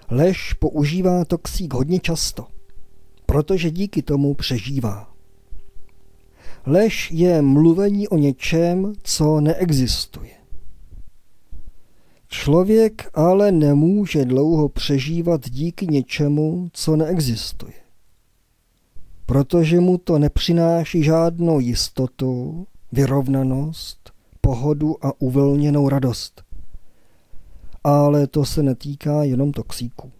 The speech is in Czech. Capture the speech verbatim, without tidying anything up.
Lež používá toxík hodně často, protože díky tomu přežívá. Lež je mluvení o něčem, co neexistuje. Člověk ale nemůže dlouho přežívat díky něčemu, co neexistuje, protože mu to nepřináší žádnou jistotu, vyrovnanost, pohodu a uvolněnou radost. Ale to se netýká jenom toxíků.